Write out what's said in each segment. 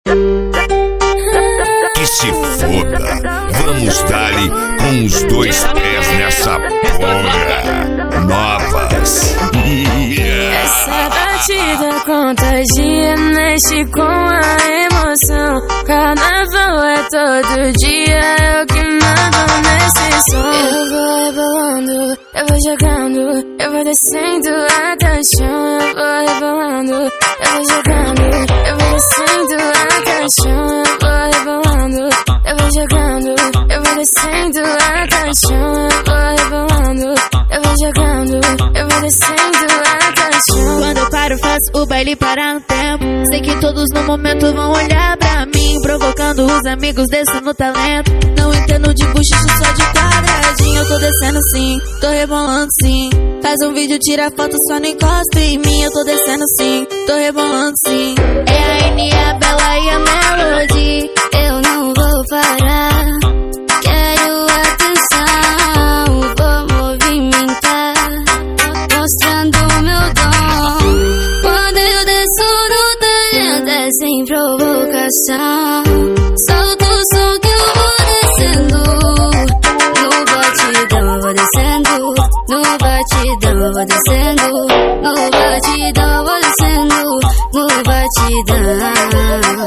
Que se foda, vamos dar-lhe com os dois pés nessa porra. Novas. Essa batida contagia, mexe com a emoção. Carnaval é todo dia, é o que manda nesse som. Eu vou rebolando, eu vou jogando, eu vou descendo até o chão. Eu vou rebolando, eu vou jogando, eu vou descendo até o chão. Eu vou rebolando, eu vou jogando, eu vou descendo até o chão. Eu vou rebolando, eu vou jogando, eu vou descendo até o chão. Quando eu paro, faço o baile parar no tempo. Sei que todos no momento vão olhar pra mim, provocando os amigos, descendo o talento. Não entendo de buchicho, só de quadradinho. Eu tô descendo sim, tô rebolando sim. Faz um vídeo, tira foto, só não encosta em mim. Eu tô descendo sim, tô rebolando sim. É a N, a Bela e a Melody. Eu não vou parar, quero atenção. Vou movimentar, mostrando meu dom. Quando eu desço no talento é sem provocação. Solto o som que eu vou descendo. No batidão eu vou descendo. No batidão eu vou descendo. No batidão eu vou descendo. No batidão.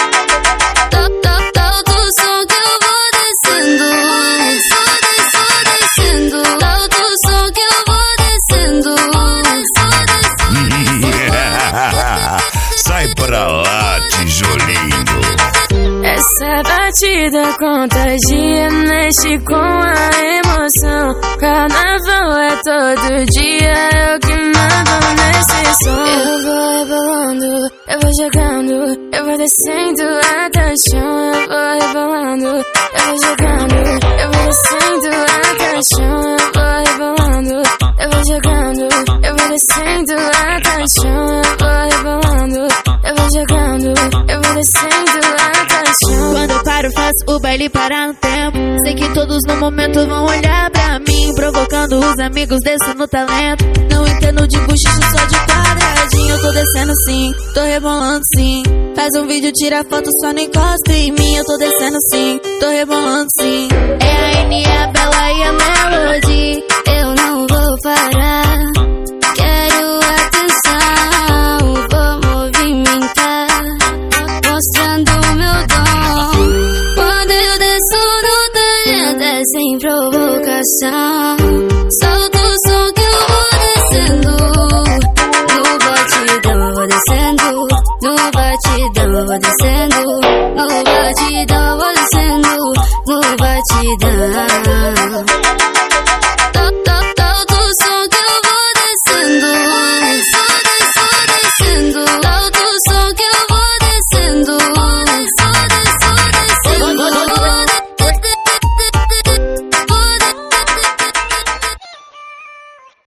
Solto o som que eu vou descendo. Descendo. Solto o som que eu vou descendo. Sai pra lá, tijolinho. Essa batida contagia, mexe com a emoção. Carnaval é todo dia, é o que manda nesse som. Eu vou rebolando, eu vou jogando, eu vou descendo até o chão. Eu vou rebolando, eu vou jogando, eu vou descendo até o chão. Eu vou rebolando, eu vou jogando, eu vou descendo até o chão. Eu vou rebolando, eu vou jogando, eu vou descendo até o chão. Quando eu paro, faço o baile parar no tempo. Sei que todos no momento vão olhar pra mim, provocando os amigos, descendo o talento. Não entendo de buchicho, só de quadradinho. Eu tô descendo sim, tô rebolando sim. Faz um vídeo, tira foto, só não encosta em mim. Eu tô descendo sim, tô rebolando sim. É a N, a Bela e a Melody. Eu não vou parar, quero atenção. Vou movimentar, mostrando meu dom. Quando eu desço no talento é sem provocação. Solto o som que eu vou descendo. No batidão eu vou descendo. No batidão eu vou descendo. No batidão eu vou descendo. No batidão.